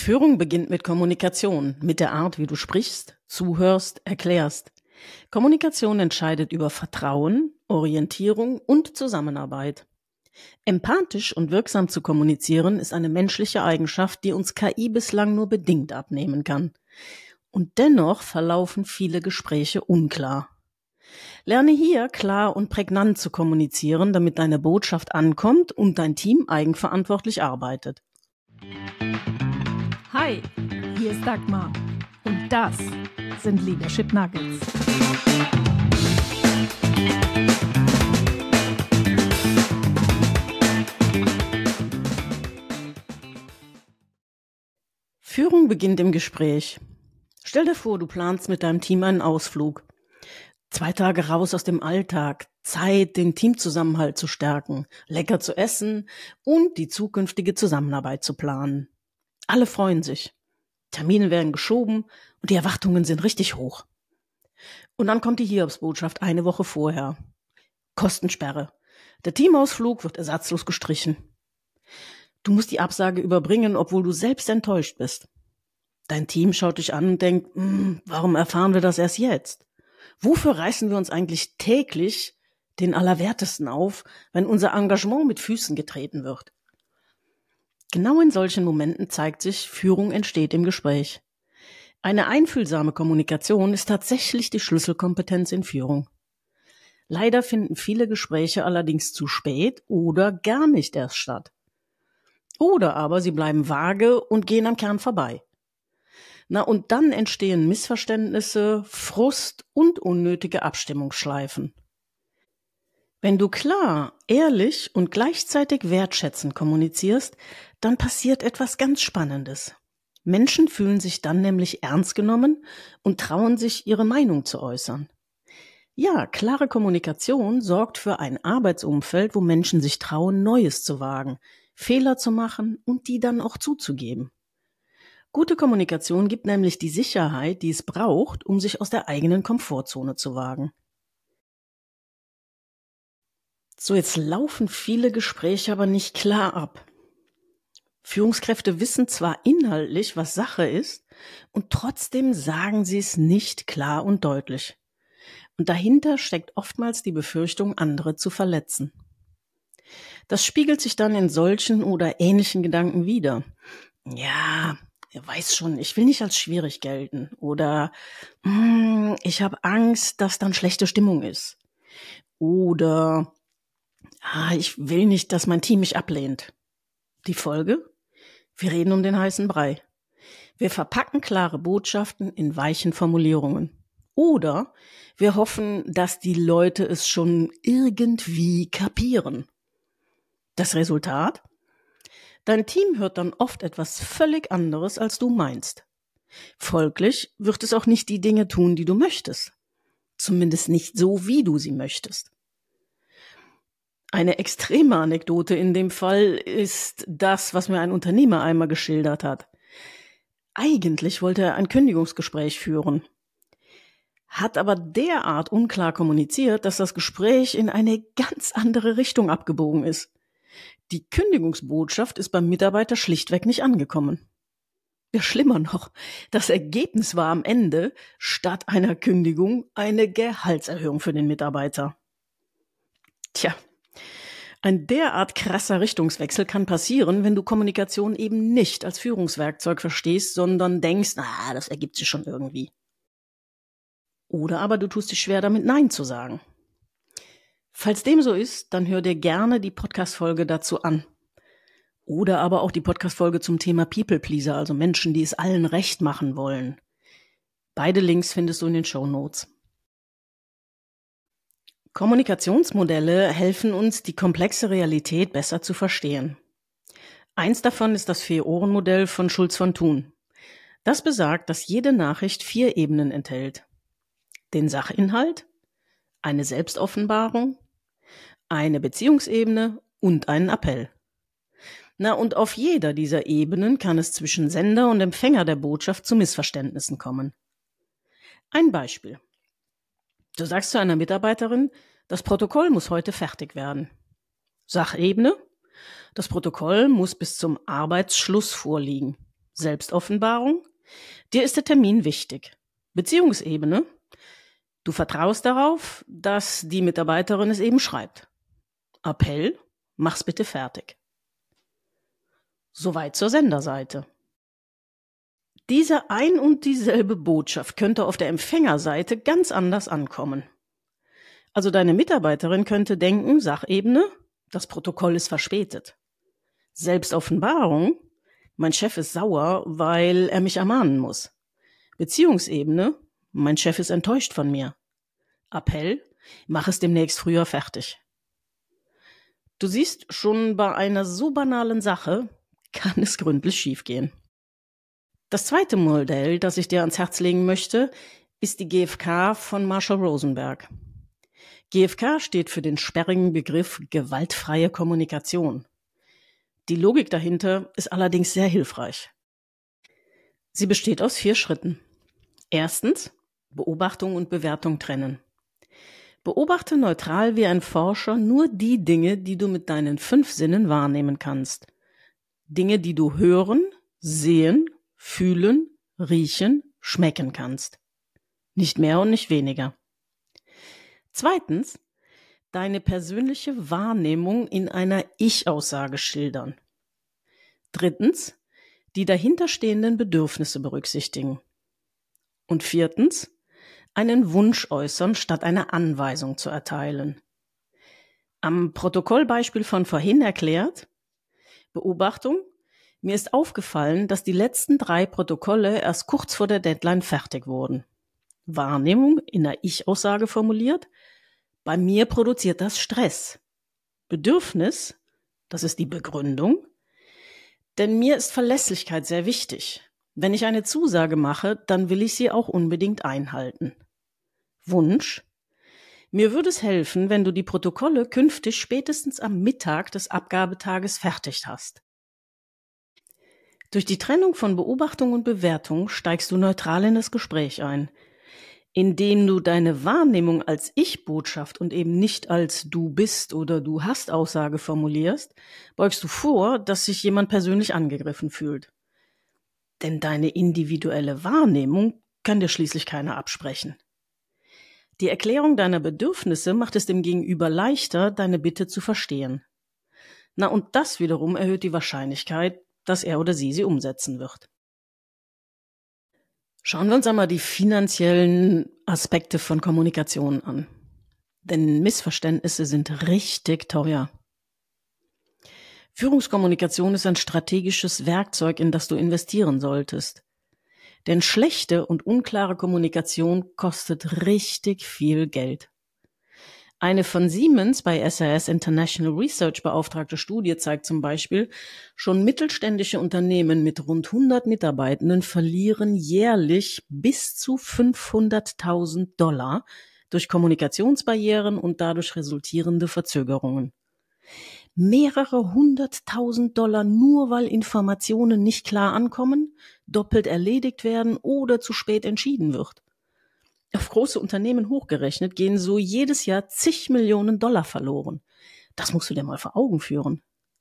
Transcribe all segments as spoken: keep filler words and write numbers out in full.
Führung beginnt mit Kommunikation, mit der Art, wie du sprichst, zuhörst, erklärst. Kommunikation entscheidet über Vertrauen, Orientierung und Zusammenarbeit. Empathisch und wirksam zu kommunizieren ist eine menschliche Eigenschaft, die uns K I bislang nur bedingt abnehmen kann. Und dennoch verlaufen viele Gespräche unklar. Lerne hier klar und prägnant zu kommunizieren, damit deine Botschaft ankommt und dein Team eigenverantwortlich arbeitet. Hi, hier ist Dagmar und das sind Leadership Nuggets. Führung beginnt im Gespräch. Stell dir vor, du planst mit deinem Team einen Ausflug. Zwei Tage raus aus dem Alltag, Zeit, den Teamzusammenhalt zu stärken, lecker zu essen und die zukünftige Zusammenarbeit zu planen. Alle freuen sich. Termine werden geschoben und die Erwartungen sind richtig hoch. Und dann kommt die Hiobsbotschaft eine Woche vorher. Kostensperre. Der Teamausflug wird ersatzlos gestrichen. Du musst die Absage überbringen, obwohl du selbst enttäuscht bist. Dein Team schaut dich an und denkt, warum erfahren wir das erst jetzt? Wofür reißen wir uns eigentlich täglich den Allerwertesten auf, wenn unser Engagement mit Füßen getreten wird? Genau in solchen Momenten zeigt sich, Führung entsteht im Gespräch. Eine einfühlsame Kommunikation ist tatsächlich die Schlüsselkompetenz in Führung. Leider finden viele Gespräche allerdings zu spät oder gar nicht erst statt. Oder aber sie bleiben vage und gehen am Kern vorbei. Na, und dann entstehen Missverständnisse, Frust und unnötige Abstimmungsschleifen. Wenn du klar, ehrlich und gleichzeitig wertschätzend kommunizierst, dann passiert etwas ganz Spannendes. Menschen fühlen sich dann nämlich ernst genommen und trauen sich, ihre Meinung zu äußern. Ja, klare Kommunikation sorgt für ein Arbeitsumfeld, wo Menschen sich trauen, Neues zu wagen, Fehler zu machen und die dann auch zuzugeben. Gute Kommunikation gibt nämlich die Sicherheit, die es braucht, um sich aus der eigenen Komfortzone zu wagen. So, jetzt laufen viele Gespräche aber nicht klar ab. Führungskräfte wissen zwar inhaltlich, was Sache ist, und trotzdem sagen sie es nicht klar und deutlich. Und dahinter steckt oftmals die Befürchtung, andere zu verletzen. Das spiegelt sich dann in solchen oder ähnlichen Gedanken wider. Ja, er weiß schon, ich will nicht als schwierig gelten. Oder ich habe Angst, dass dann schlechte Stimmung ist. Oder ah, ich will nicht, dass mein Team mich ablehnt. Die Folge? Wir reden um den heißen Brei. Wir verpacken klare Botschaften in weichen Formulierungen. Oder wir hoffen, dass die Leute es schon irgendwie kapieren. Das Resultat? Dein Team hört dann oft etwas völlig anderes, als du meinst. Folglich wird es auch nicht die Dinge tun, die du möchtest. Zumindest nicht so, wie du sie möchtest. Eine extreme Anekdote in dem Fall ist das, was mir ein Unternehmer einmal geschildert hat. Eigentlich wollte er ein Kündigungsgespräch führen, hat aber derart unklar kommuniziert, dass das Gespräch in eine ganz andere Richtung abgebogen ist. Die Kündigungsbotschaft ist beim Mitarbeiter schlichtweg nicht angekommen. Ja, schlimmer noch, das Ergebnis war am Ende statt einer Kündigung eine Gehaltserhöhung für den Mitarbeiter. Tja, ein derart krasser Richtungswechsel kann passieren, wenn du Kommunikation eben nicht als Führungswerkzeug verstehst, sondern denkst, na, das ergibt sich schon irgendwie. Oder aber du tust dich schwer damit, Nein zu sagen. Falls dem so ist, dann hör dir gerne die Podcast-Folge dazu an. Oder aber auch die Podcast-Folge zum Thema People Pleaser, also Menschen, die es allen recht machen wollen. Beide Links findest du in den Shownotes. Kommunikationsmodelle helfen uns, die komplexe Realität besser zu verstehen. Eins davon ist das Vier-Ohren-Modell von Schulz von Thun. Das besagt, dass jede Nachricht vier Ebenen enthält. Den Sachinhalt, eine Selbstoffenbarung, eine Beziehungsebene und einen Appell. Na, und auf jeder dieser Ebenen kann es zwischen Sender und Empfänger der Botschaft zu Missverständnissen kommen. Ein Beispiel. Du sagst zu einer Mitarbeiterin, das Protokoll muss heute fertig werden. Sachebene, das Protokoll muss bis zum Arbeitsschluss vorliegen. Selbstoffenbarung. Dir ist der Termin wichtig. Beziehungsebene. Du vertraust darauf, dass die Mitarbeiterin es eben schreibt. Appell. Mach's bitte fertig. Soweit zur Senderseite. Diese ein und dieselbe Botschaft könnte auf der Empfängerseite ganz anders ankommen. Also deine Mitarbeiterin könnte denken, Sachebene, das Protokoll ist verspätet. Selbstoffenbarung, mein Chef ist sauer, weil er mich ermahnen muss. Beziehungsebene, mein Chef ist enttäuscht von mir. Appell, mach es demnächst früher fertig. Du siehst, schon bei einer so banalen Sache kann es gründlich schiefgehen. Das zweite Modell, das ich dir ans Herz legen möchte, ist die G F K von Marshall Rosenberg. G F K steht für den sperrigen Begriff gewaltfreie Kommunikation. Die Logik dahinter ist allerdings sehr hilfreich. Sie besteht aus vier Schritten. Erstens, Beobachtung und Bewertung trennen. Beobachte neutral wie ein Forscher nur die Dinge, die du mit deinen fünf Sinnen wahrnehmen kannst. Dinge, die du hören, sehen, fühlen, riechen, schmecken kannst. Nicht mehr und nicht weniger. Zweitens, deine persönliche Wahrnehmung in einer Ich-Aussage schildern. Drittens, die dahinterstehenden Bedürfnisse berücksichtigen. Und viertens, einen Wunsch äußern, statt eine Anweisung zu erteilen. Am Protokollbeispiel von vorhin erklärt: Beobachtung: Mir ist aufgefallen, dass die letzten drei Protokolle erst kurz vor der Deadline fertig wurden. Wahrnehmung in einer Ich-Aussage formuliert: Bei mir produziert das Stress. Bedürfnis: Das ist die Begründung. Denn mir ist Verlässlichkeit sehr wichtig. Wenn ich eine Zusage mache, dann will ich sie auch unbedingt einhalten. Wunsch: Mir würde es helfen, wenn du die Protokolle künftig spätestens am Mittag des Abgabetages fertig hast. Durch die Trennung von Beobachtung und Bewertung steigst du neutral in das Gespräch ein. Indem du deine Wahrnehmung als Ich-Botschaft und eben nicht als Du bist oder Du hast Aussage formulierst, beugst du vor, dass sich jemand persönlich angegriffen fühlt. Denn deine individuelle Wahrnehmung kann dir schließlich keiner absprechen. Die Erklärung deiner Bedürfnisse macht es dem Gegenüber leichter, deine Bitte zu verstehen. Na, und das wiederum erhöht die Wahrscheinlichkeit, dass er oder sie sie umsetzen wird. Schauen wir uns einmal die finanziellen Aspekte von Kommunikation an. Denn Missverständnisse sind richtig teuer. Führungskommunikation ist ein strategisches Werkzeug, in das du investieren solltest. Denn schlechte und unklare Kommunikation kostet richtig viel Geld. Eine von Siemens bei S R S International Research beauftragte Studie zeigt zum Beispiel, schon mittelständische Unternehmen mit rund hundert Mitarbeitenden verlieren jährlich bis zu fünfhunderttausend Dollar durch Kommunikationsbarrieren und dadurch resultierende Verzögerungen. Mehrere hunderttausend Dollar nur, weil Informationen nicht klar ankommen, doppelt erledigt werden oder zu spät entschieden wird. Auf große Unternehmen hochgerechnet gehen so jedes Jahr zig Millionen Dollar verloren. Das musst du dir mal vor Augen führen.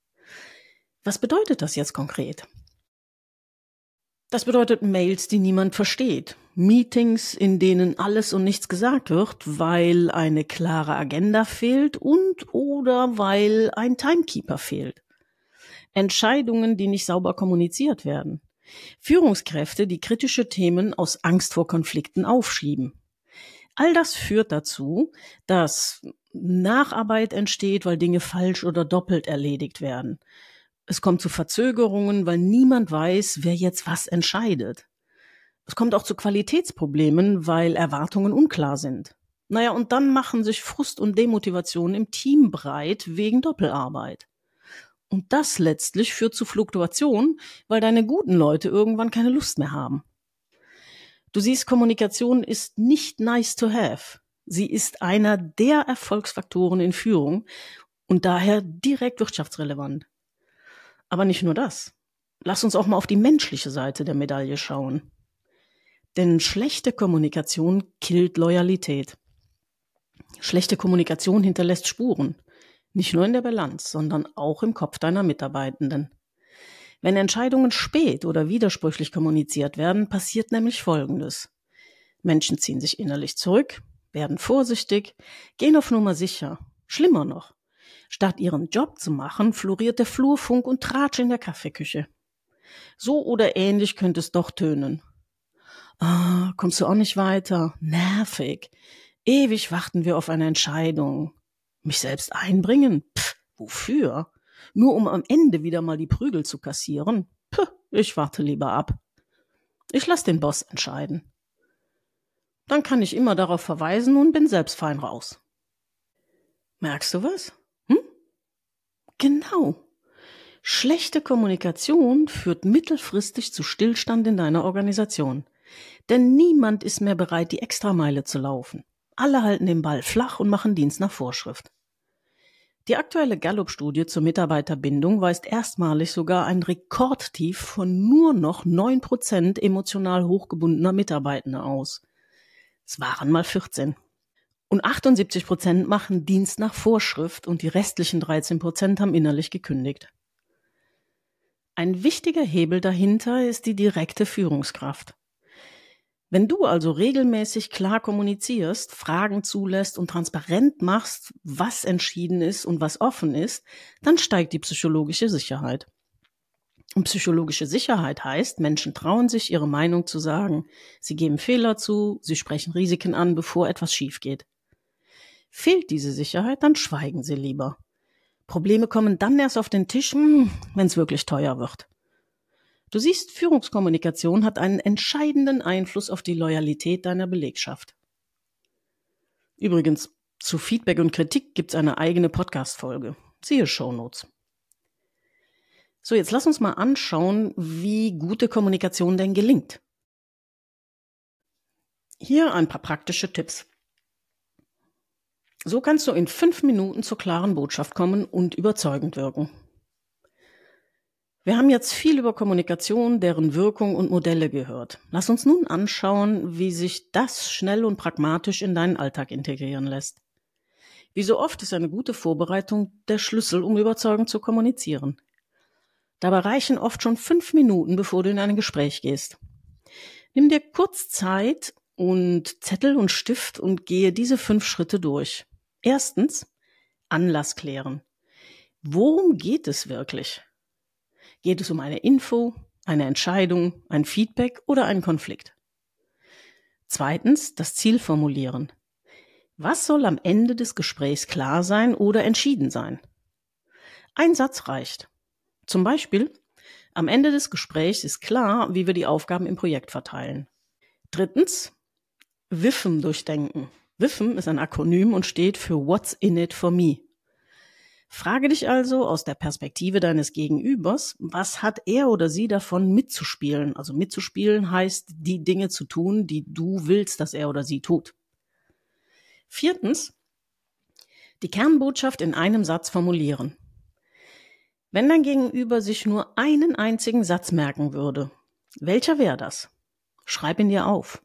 Was bedeutet das jetzt konkret? Das bedeutet Mails, die niemand versteht. Meetings, in denen alles und nichts gesagt wird, weil eine klare Agenda fehlt und oder weil ein Timekeeper fehlt. Entscheidungen, die nicht sauber kommuniziert werden. Führungskräfte, die kritische Themen aus Angst vor Konflikten aufschieben. All das führt dazu, dass Nacharbeit entsteht, weil Dinge falsch oder doppelt erledigt werden. Es kommt zu Verzögerungen, weil niemand weiß, wer jetzt was entscheidet. Es kommt auch zu Qualitätsproblemen, weil Erwartungen unklar sind. Naja, und dann machen sich Frust und Demotivation im Team breit wegen Doppelarbeit. Und das letztlich führt zu Fluktuation, weil deine guten Leute irgendwann keine Lust mehr haben. Du siehst, Kommunikation ist nicht nice to have. Sie ist einer der Erfolgsfaktoren in Führung und daher direkt wirtschaftsrelevant. Aber nicht nur das. Lass uns auch mal auf die menschliche Seite der Medaille schauen. Denn schlechte Kommunikation killt Loyalität. Schlechte Kommunikation hinterlässt Spuren. Nicht nur in der Bilanz, sondern auch im Kopf deiner Mitarbeitenden. Wenn Entscheidungen spät oder widersprüchlich kommuniziert werden, passiert nämlich Folgendes. Menschen ziehen sich innerlich zurück, werden vorsichtig, gehen auf Nummer sicher. Schlimmer noch. Statt ihren Job zu machen, floriert der Flurfunk und Tratsch in der Kaffeeküche. So oder ähnlich könnte es doch tönen. Ah, kommst du auch nicht weiter? Nervig. Ewig warten wir auf eine Entscheidung. Mich selbst einbringen? Pff, wofür? Nur um am Ende wieder mal die Prügel zu kassieren? Puh, ich warte lieber ab. Ich lass den Boss entscheiden. Dann kann ich immer darauf verweisen und bin selbst fein raus. Merkst du was? Hm? Genau. Schlechte Kommunikation führt mittelfristig zu Stillstand in deiner Organisation. Denn niemand ist mehr bereit, die Extrameile zu laufen. Alle halten den Ball flach und machen Dienst nach Vorschrift. Die aktuelle Gallup-Studie zur Mitarbeiterbindung weist erstmalig sogar ein Rekordtief von nur noch neun Prozent emotional hochgebundener Mitarbeitender aus. Es waren mal vierzehn. Und achtundsiebzig Prozent machen Dienst nach Vorschrift und die restlichen dreizehn Prozent haben innerlich gekündigt. Ein wichtiger Hebel dahinter ist die direkte Führungskraft. Wenn du also regelmäßig klar kommunizierst, Fragen zulässt und transparent machst, was entschieden ist und was offen ist, dann steigt die psychologische Sicherheit. Und psychologische Sicherheit heißt, Menschen trauen sich, ihre Meinung zu sagen. Sie geben Fehler zu, sie sprechen Risiken an, bevor etwas schief geht. Fehlt diese Sicherheit, dann schweigen sie lieber. Probleme kommen dann erst auf den Tisch, wenn es wirklich teuer wird. Du siehst, Führungskommunikation hat einen entscheidenden Einfluss auf die Loyalität deiner Belegschaft. Übrigens, zu Feedback und Kritik gibt's eine eigene Podcast-Folge. Siehe Shownotes. So, jetzt lass uns mal anschauen, wie gute Kommunikation denn gelingt. Hier ein paar praktische Tipps. So kannst du in fünf Minuten zur klaren Botschaft kommen und überzeugend wirken. Wir haben jetzt viel über Kommunikation, deren Wirkung und Modelle gehört. Lass uns nun anschauen, wie sich das schnell und pragmatisch in deinen Alltag integrieren lässt. Wie so oft ist eine gute Vorbereitung der Schlüssel, um überzeugend zu kommunizieren. Dabei reichen oft schon fünf Minuten, bevor du in ein Gespräch gehst. Nimm dir kurz Zeit und Zettel und Stift und gehe diese fünf Schritte durch. Erstens, Anlass klären. Worum geht es wirklich? Geht es um eine Info, eine Entscheidung, ein Feedback oder einen Konflikt? Zweitens, das Ziel formulieren. Was soll am Ende des Gesprächs klar sein oder entschieden sein? Ein Satz reicht. Zum Beispiel, am Ende des Gesprächs ist klar, wie wir die Aufgaben im Projekt verteilen. Drittens, W I F M durchdenken. W I F M ist ein Akronym und steht für What's in it for me. Frage dich also aus der Perspektive deines Gegenübers, was hat er oder sie davon mitzuspielen? Also mitzuspielen heißt, die Dinge zu tun, die du willst, dass er oder sie tut. Viertens, die Kernbotschaft in einem Satz formulieren. Wenn dein Gegenüber sich nur einen einzigen Satz merken würde, welcher wäre das? Schreib ihn dir auf.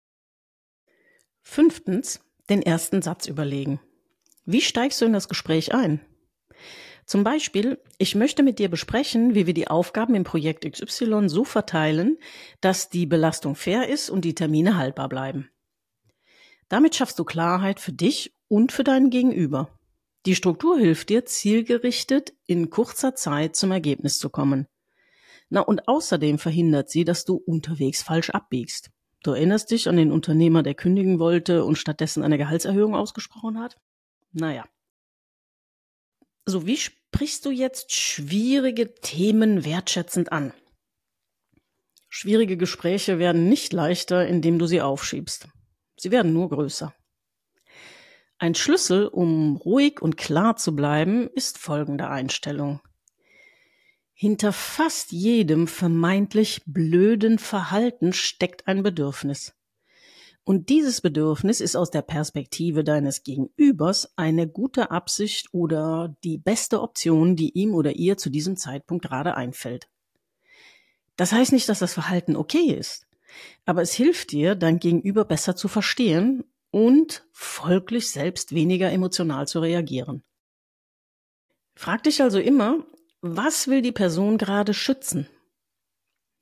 Fünftens, den ersten Satz überlegen. Wie steigst du in das Gespräch ein? Zum Beispiel, ich möchte mit dir besprechen, wie wir die Aufgaben im Projekt X Y so verteilen, dass die Belastung fair ist und die Termine haltbar bleiben. Damit schaffst du Klarheit für dich und für deinen Gegenüber. Die Struktur hilft dir, zielgerichtet in kurzer Zeit zum Ergebnis zu kommen. Na, und außerdem verhindert sie, dass du unterwegs falsch abbiegst. Du erinnerst dich an den Unternehmer, der kündigen wollte und stattdessen eine Gehaltserhöhung ausgesprochen hat? Naja. So, wie sprichst du jetzt schwierige Themen wertschätzend an? Schwierige Gespräche werden nicht leichter, indem du sie aufschiebst. Sie werden nur größer. Ein Schlüssel, um ruhig und klar zu bleiben, ist folgende Einstellung. Hinter fast jedem vermeintlich blöden Verhalten steckt ein Bedürfnis. Und dieses Bedürfnis ist aus der Perspektive deines Gegenübers eine gute Absicht oder die beste Option, die ihm oder ihr zu diesem Zeitpunkt gerade einfällt. Das heißt nicht, dass das Verhalten okay ist, aber es hilft dir, dein Gegenüber besser zu verstehen und folglich selbst weniger emotional zu reagieren. Frag dich also immer, was will die Person gerade schützen?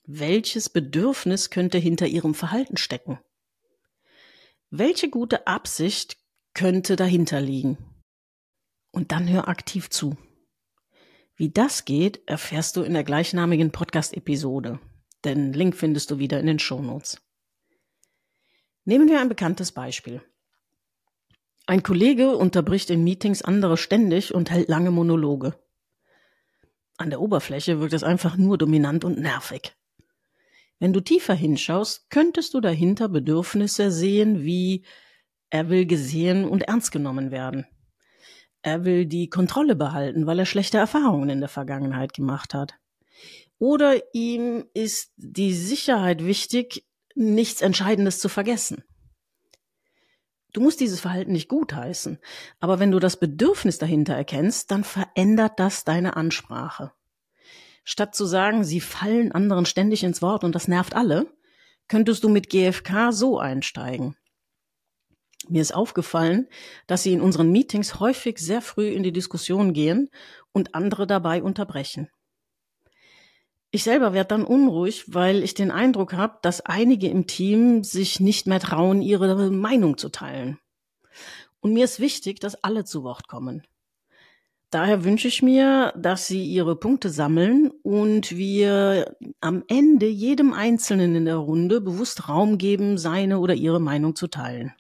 Welches Bedürfnis könnte hinter ihrem Verhalten stecken? Welche gute Absicht könnte dahinter liegen? Und dann hör aktiv zu. Wie das geht, erfährst du in der gleichnamigen Podcast-Episode. Den Link findest du wieder in den Shownotes. Nehmen wir ein bekanntes Beispiel. Ein Kollege unterbricht in Meetings andere ständig und hält lange Monologe. An der Oberfläche wirkt es einfach nur dominant und nervig. Wenn du tiefer hinschaust, könntest du dahinter Bedürfnisse sehen, wie er will gesehen und ernst genommen werden. Er will die Kontrolle behalten, weil er schlechte Erfahrungen in der Vergangenheit gemacht hat. Oder ihm ist die Sicherheit wichtig, nichts Entscheidendes zu vergessen. Du musst dieses Verhalten nicht gutheißen, aber wenn du das Bedürfnis dahinter erkennst, dann verändert das deine Ansprache. Statt zu sagen, sie fallen anderen ständig ins Wort und das nervt alle, könntest du mit G F K so einsteigen. Mir ist aufgefallen, dass sie in unseren Meetings häufig sehr früh in die Diskussion gehen und andere dabei unterbrechen. Ich selber werde dann unruhig, weil ich den Eindruck habe, dass einige im Team sich nicht mehr trauen, ihre Meinung zu teilen. Und mir ist wichtig, dass alle zu Wort kommen. Daher wünsche ich mir, dass Sie Ihre Punkte sammeln und wir am Ende jedem Einzelnen in der Runde bewusst Raum geben, seine oder ihre Meinung zu teilen.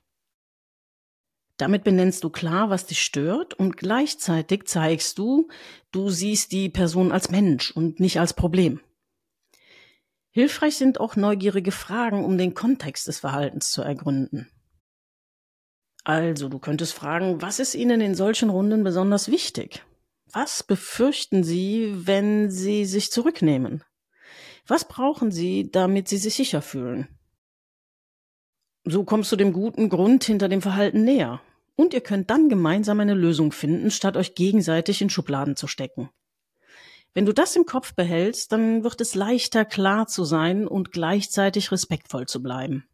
Damit benennst du klar, was dich stört und gleichzeitig zeigst du, du siehst die Person als Mensch und nicht als Problem. Hilfreich sind auch neugierige Fragen, um den Kontext des Verhaltens zu ergründen. Also, du könntest fragen, was ist Ihnen in solchen Runden besonders wichtig? Was befürchten Sie, wenn Sie sich zurücknehmen? Was brauchen Sie, damit Sie sich sicher fühlen? So kommst du dem guten Grund hinter dem Verhalten näher. Und ihr könnt dann gemeinsam eine Lösung finden, statt euch gegenseitig in Schubladen zu stecken. Wenn du das im Kopf behältst, dann wird es leichter, klar zu sein und gleichzeitig respektvoll zu bleiben.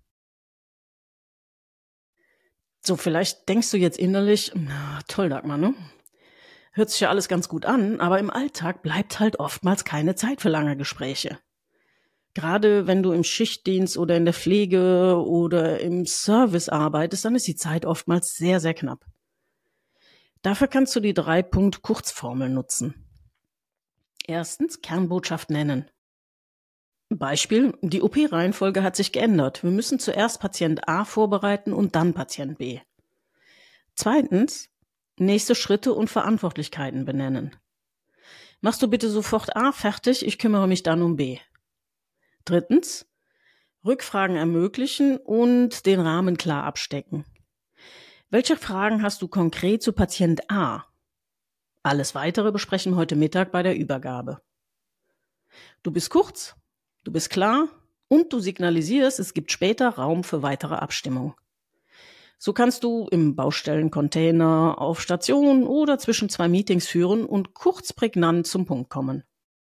So, vielleicht denkst du jetzt innerlich, na, toll, Dagmar, ne? Hört sich ja alles ganz gut an, aber im Alltag bleibt halt oftmals keine Zeit für lange Gespräche. Gerade wenn du im Schichtdienst oder in der Pflege oder im Service arbeitest, dann ist die Zeit oftmals sehr, sehr knapp. Dafür kannst du die Drei-Punkt-Kurzformel nutzen. Erstens, Kernbotschaft nennen. Beispiel, die O P-Reihenfolge hat sich geändert. Wir müssen zuerst Patient A vorbereiten und dann Patient B. Zweitens, nächste Schritte und Verantwortlichkeiten benennen. Machst du bitte sofort A fertig, ich kümmere mich dann um B. Drittens, Rückfragen ermöglichen und den Rahmen klar abstecken. Welche Fragen hast du konkret zu Patient A? Alles Weitere besprechen wir heute Mittag bei der Übergabe. Du bist kurz, du bist klar und du signalisierst, es gibt später Raum für weitere Abstimmung. So kannst du im Baustellencontainer, auf Station oder zwischen zwei Meetings führen und kurz prägnant zum Punkt kommen.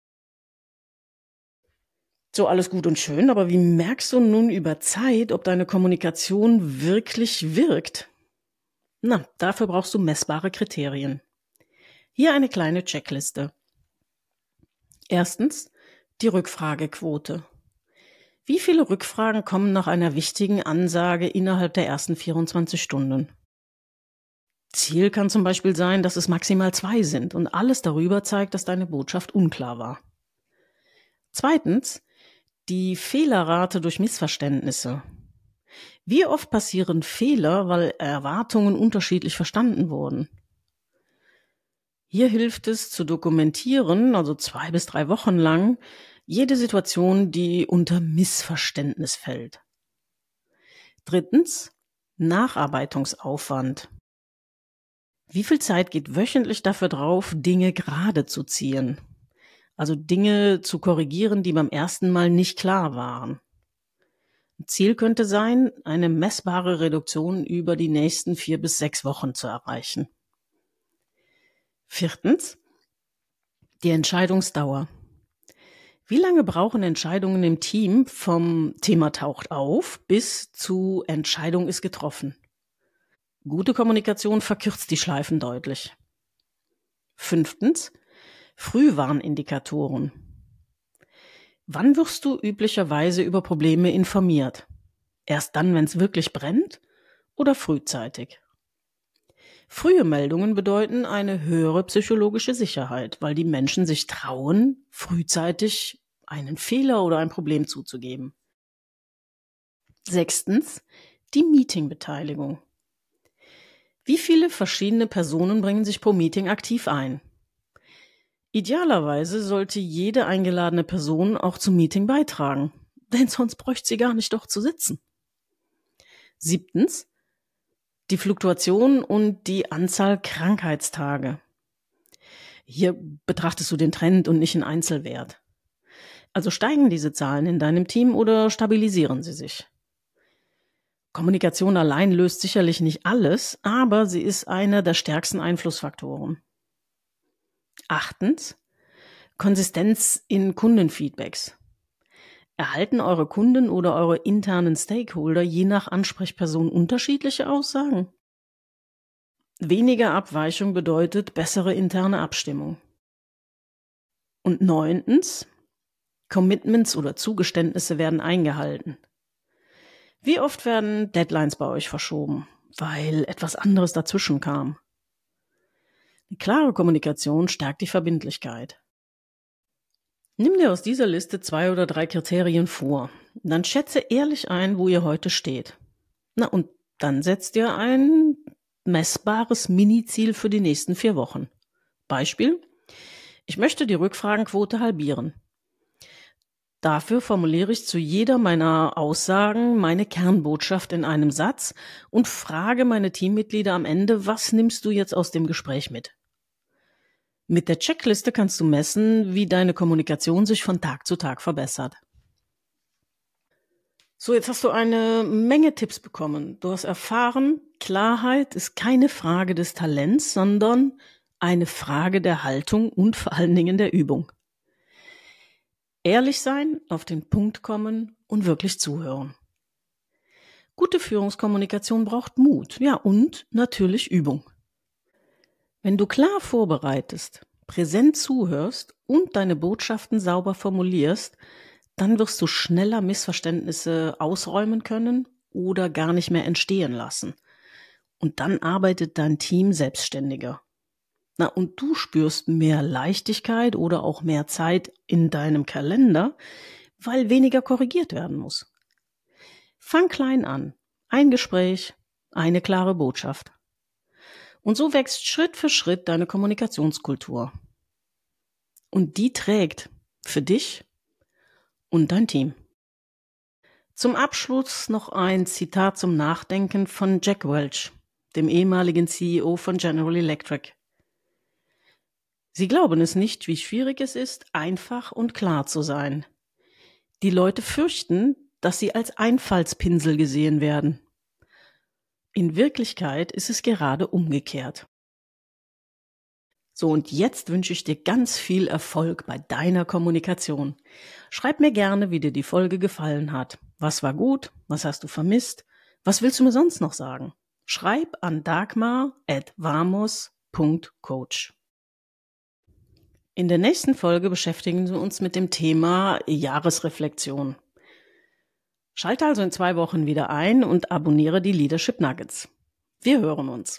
So, alles gut und schön, aber wie merkst du nun über Zeit, ob deine Kommunikation wirklich wirkt? Na, dafür brauchst du messbare Kriterien. Hier eine kleine Checkliste. Erstens, die Rückfragequote. Wie viele Rückfragen kommen nach einer wichtigen Ansage innerhalb der ersten vierundzwanzig Stunden? Ziel kann zum Beispiel sein, dass es maximal zwei sind und alles darüber zeigt, dass deine Botschaft unklar war. Zweitens, die Fehlerrate durch Missverständnisse. Wie oft passieren Fehler, weil Erwartungen unterschiedlich verstanden wurden? Hier hilft es zu dokumentieren, also zwei bis drei Wochen lang, jede Situation, die unter Missverständnis fällt. Drittens, Nacharbeitungsaufwand. Wie viel Zeit geht wöchentlich dafür drauf, Dinge gerade zu ziehen? Also Dinge zu korrigieren, die beim ersten Mal nicht klar waren. Ziel könnte sein, eine messbare Reduktion über die nächsten vier bis sechs Wochen zu erreichen. Viertens, die Entscheidungsdauer. Wie lange brauchen Entscheidungen im Team vom Thema taucht auf bis zu Entscheidung ist getroffen? Gute Kommunikation verkürzt die Schleifen deutlich. Fünftens, Frühwarnindikatoren. Wann wirst du üblicherweise über Probleme informiert? Erst dann, wenn es wirklich brennt, oder frühzeitig? Frühe Meldungen bedeuten eine höhere psychologische Sicherheit, weil die Menschen sich trauen, frühzeitig einen Fehler oder ein Problem zuzugeben. Sechstens, die Meetingbeteiligung. Wie viele verschiedene Personen bringen sich pro Meeting aktiv ein? Idealerweise sollte jede eingeladene Person auch zum Meeting beitragen, denn sonst bräuchte sie gar nicht dort zu sitzen. Siebtens, die Fluktuation und die Anzahl Krankheitstage. Hier betrachtest du den Trend und nicht einen Einzelwert. Also steigen diese Zahlen in deinem Team oder stabilisieren sie sich? Kommunikation allein löst sicherlich nicht alles, aber sie ist einer der stärksten Einflussfaktoren. Achtens, Konsistenz in Kundenfeedbacks. Erhalten eure Kunden oder eure internen Stakeholder je nach Ansprechperson unterschiedliche Aussagen? Weniger Abweichung bedeutet bessere interne Abstimmung. Und neuntens, Commitments oder Zugeständnisse werden eingehalten. Wie oft werden Deadlines bei euch verschoben, weil etwas anderes dazwischen kam? Eine klare Kommunikation stärkt die Verbindlichkeit. Nimm dir aus dieser Liste zwei oder drei Kriterien vor. Dann schätze ehrlich ein, wo ihr heute steht. Na, und dann setzt ihr ein messbares Mini-Ziel für die nächsten vier Wochen. Beispiel: Ich möchte die Rückfragenquote halbieren. Dafür formuliere ich zu jeder meiner Aussagen meine Kernbotschaft in einem Satz und frage meine Teammitglieder am Ende, was nimmst du jetzt aus dem Gespräch mit? Mit der Checkliste kannst du messen, wie deine Kommunikation sich von Tag zu Tag verbessert. So, jetzt hast du eine Menge Tipps bekommen. Du hast erfahren, Klarheit ist keine Frage des Talents, sondern eine Frage der Haltung und vor allen Dingen der Übung. Ehrlich sein, auf den Punkt kommen und wirklich zuhören. Gute Führungskommunikation braucht Mut, ja, und natürlich Übung. Wenn du klar vorbereitest, präsent zuhörst und deine Botschaften sauber formulierst, dann wirst du schneller Missverständnisse ausräumen können oder gar nicht mehr entstehen lassen. Und dann arbeitet dein Team selbstständiger. Na, und du spürst mehr Leichtigkeit oder auch mehr Zeit in deinem Kalender, weil weniger korrigiert werden muss. Fang klein an. Ein Gespräch, eine klare Botschaft. Und so wächst Schritt für Schritt deine Kommunikationskultur. Und die trägt für dich und dein Team. Zum Abschluss noch ein Zitat zum Nachdenken von Jack Welch, dem ehemaligen C E O von General Electric. Sie glauben es nicht, wie schwierig es ist, einfach und klar zu sein. Die Leute fürchten, dass sie als Einfallspinsel gesehen werden. In Wirklichkeit ist es gerade umgekehrt. So, und jetzt wünsche ich dir ganz viel Erfolg bei deiner Kommunikation. Schreib mir gerne, wie dir die Folge gefallen hat. Was war gut? Was hast du vermisst? Was willst du mir sonst noch sagen? Schreib an dagmar at vamos punkt coach. In der nächsten Folge beschäftigen wir uns mit dem Thema Jahresreflexion. Schalte also in zwei Wochen wieder ein und abonniere die Leadership Nuggets. Wir hören uns.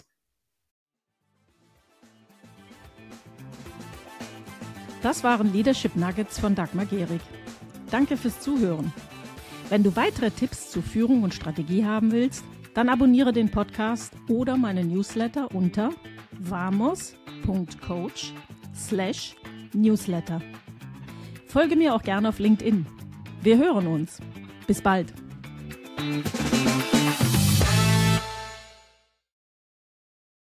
Das waren Leadership Nuggets von Dagmar Gehrig. Danke fürs Zuhören. Wenn du weitere Tipps zu Führung und Strategie haben willst, dann abonniere den Podcast oder meine Newsletter unter vamos punkt coach slash newsletter. Folge mir auch gerne auf LinkedIn. Wir hören uns. Bis bald.